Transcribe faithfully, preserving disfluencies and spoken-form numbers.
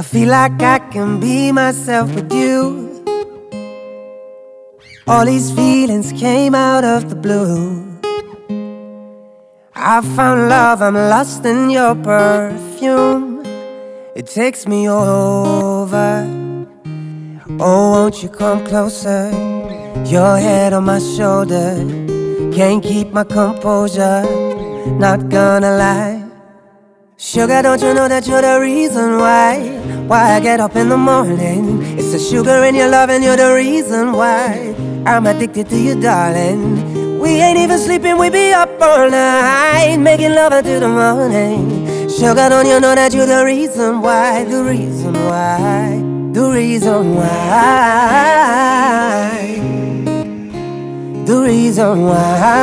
feel like I can be myself with you. All these feelings came out of the blue. I found love, I'm lost in your perfume. It takes me over. Oh, won't you come closer? Your head on my shoulder. Can't keep my composure, not gonna lie. Sugar, don't you know that you're the reason why Why I get up in the morning? It's the sugar in your love and you're the reason why I'm addicted to you, darling. We ain't even sleeping, we be up all night, making love until the morning. Sugar, don't you know that you're the reason why? The reason why, the reason why, the reason why